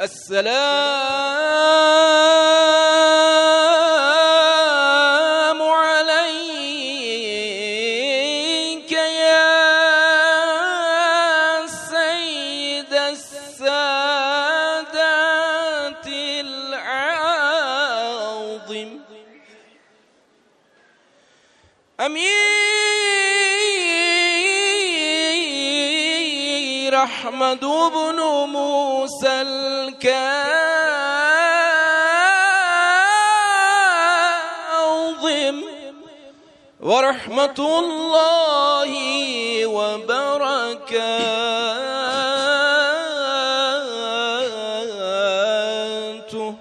السلام عليك يا سيد السادات العاظم أمير أحمد بن موسى الكاظم ورحمة الله وبركاته.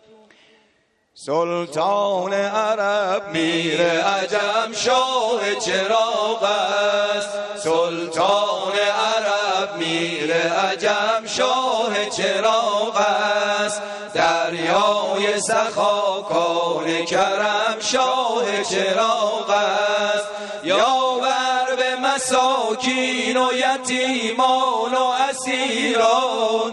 سلطان عرب میر عجم شاه چراغ است، سلطان عرب میر عجم شاه چراغ است، دریای سخا کان کرم شاه چراغ است، یاور به مساکین و یتیمان و اسیران،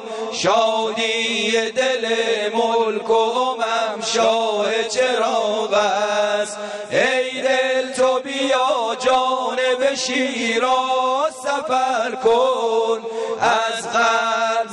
شادی دل ملک و امم شاه چراغ است. ای دل تو بیا جانب شیراز سفر کن، از قلب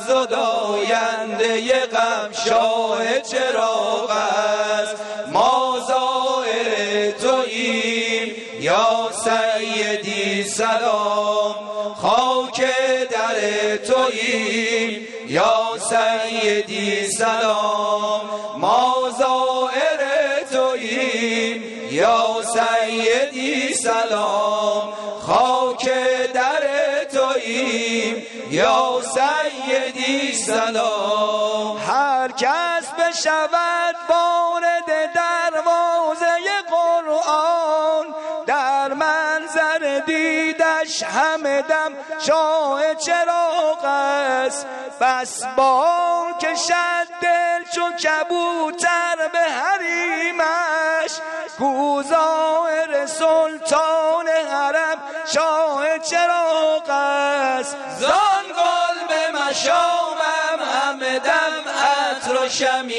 زداینده غم شاه چراغ است. ما زائر توییم یا سیدی سلام، خاک در توییم یا سیدی سلام، ما زائر توییم یا سیدی سلام، خاک در توییم یا سیدی سلام. هر کس بشود وارد دروازه قرآن، در منظر دیدش همه دم شاه چراغ است. بس بال کشد دل چو کبوتر به حریمش، گو زائر سلطان حرم شاه چراغ است. زان گل به مشامم همه دم عطر و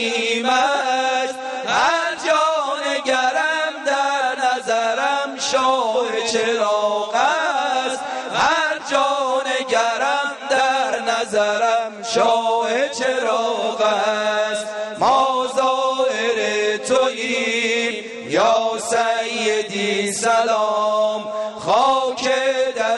شمیمش، هر جا نگرم در نظرم شاه چراغ است، هر جا نگرم در نظرم شاه چراغ است. ما زائر توییم یا سیدی سلام، خاک در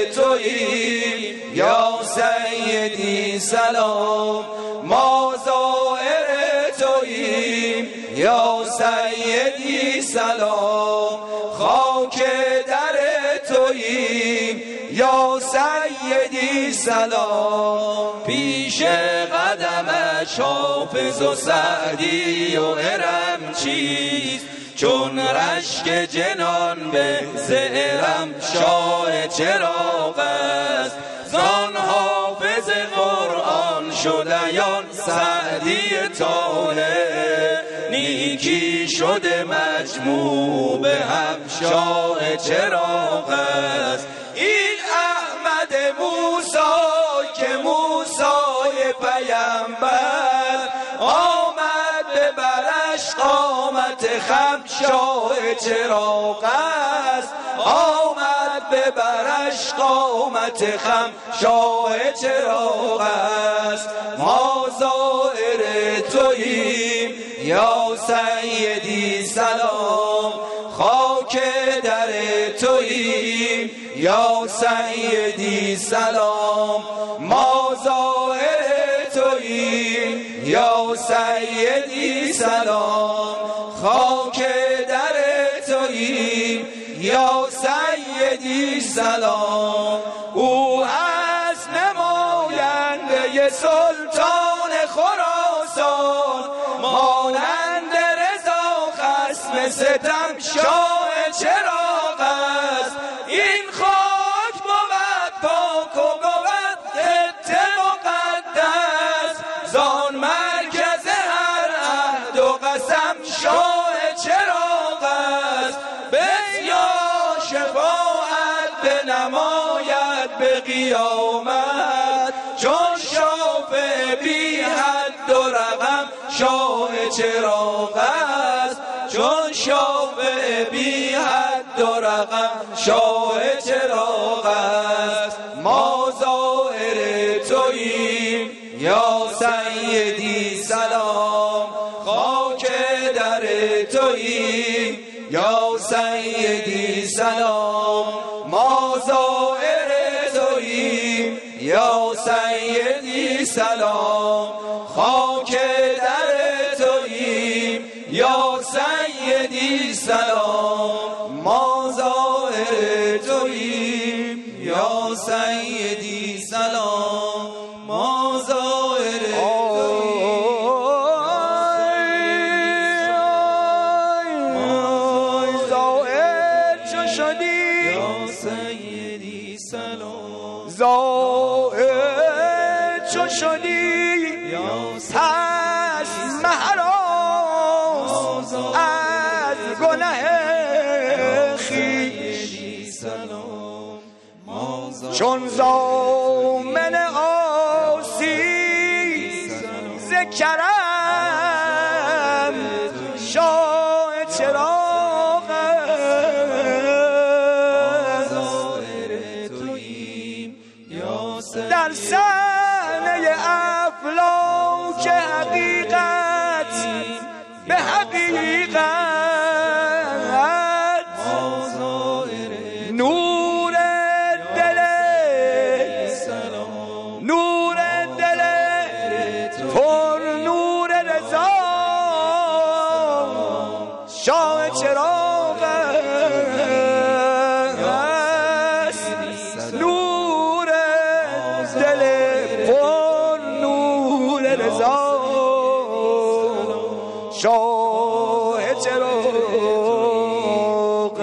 توییم یا سیدی سلام، ما زائر توییم یا سیدی سلام، خاک در توییم یا سیدی سلام. پیش قدمش حافظ و سعدی و ارم چیست، چون رشک جنان به زهرم شاه چراغ است. زان حافظ قرآن شدیان سعدی طالع، نیکی شده مجموع به هم شاه چراغ است. این احمد موسی که موسی پیامبر، آمد به برش قامت خم شاه چراغ است، آمد به برش قامت خم شاه چراغ است. ما زائر توییم یا سیدی سلام، خاک در توییم یا سیدی سلام، ما زائر توییم یا سیدی سلام، خاک در توییم یا سیدی سلام. او هست نماینده سلطان خراسان، مانند رضا خصم ستم شاه چراغ است. این خاک بود پاک و بود خطه مقدس، زان مرکز هر عهد و قسم شاه چراغ است. بسیار شفاعت بنماید به قیامت، چون شافع بی حد و رقم شاه چراغ است، چون شافع بی حد و رقم شاه چراغ است. ما زائر توییم یا سیدی سلام، خاک در توییم یا سیدی سلام. ما زائر توییم یا سیدی سلام، خاک در توییم یا سیدی سلام. ما زائر توییم یا سیدی سلام، ما زائر زائد چو شدی پس مهراز از گناه خویش، چون ضامن عاصی ز کرم شاه چراغ در صحنه افلاک حقیقت به حقیقت نور دل پر نور رضا شاه چراغ است. نور دل پر نور رضا شاه چراغ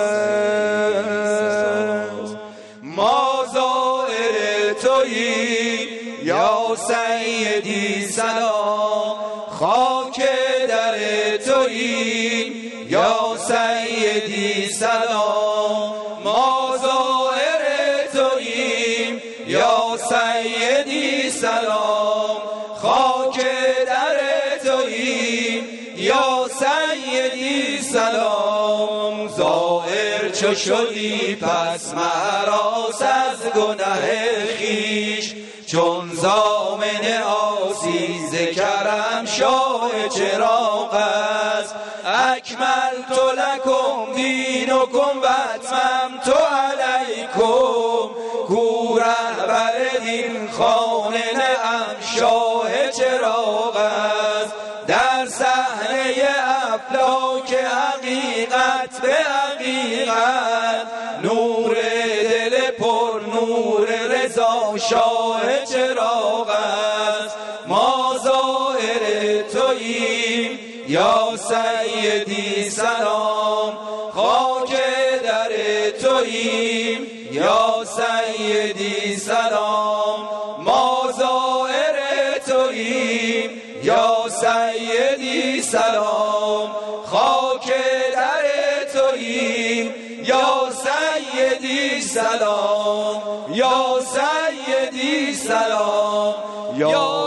است. ما زائر توییم یا سیدی سلام، خاک در توییم یا سیدی سلام. ما زائر توییم یا سیدی سلام، خاک در توییم یا سیدی سلام. زائر چو شدی پس مهراز از گناه خویش، چون ضامن عاصی ز کرم شاه چراغ است. اکملت لکم دینکم و اتممت علیکم، کو رهبر دین خوان نعم شاه چراغ است. در صحنه افلاک حقیقت به حقیقت نور دل پر نور رضا شاه چراغ است. ما زائر توییم یا سیدی سلام، خاک در توییم یا سیدی سلام. ما زائر توییم یا سیدی سلام، خاک در توییم یا سیدی سلام، یا سیدی سلام، یا